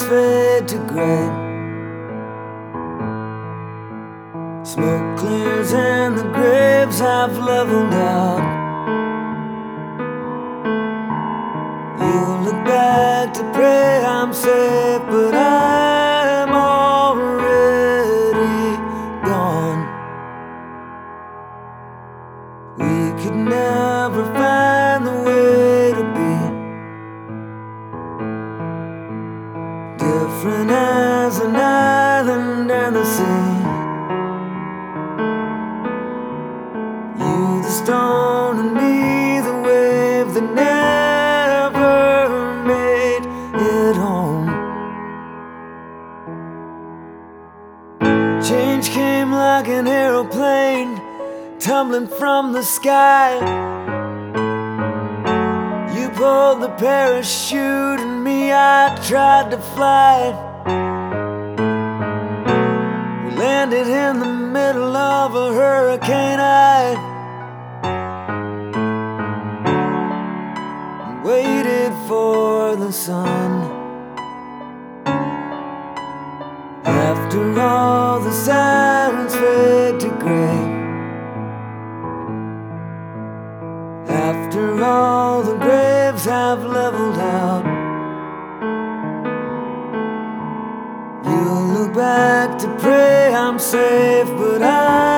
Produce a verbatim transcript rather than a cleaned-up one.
fade to gray. Smoke clears and the graves have leveled out. You look back to pray I'm safe, but I'm already gone. We could never find the way to be different as an island and the sea. You the stone and me the wave that never made it home. Change came like an aeroplane tumbling from the sky. You pulled the parachute and me, I tried to fly. We landed in the middle of a hurricane eye and waited for the sun. After all the sirens fade to gray, after all the graves have leveled out, you look back to pray I'm safe, but I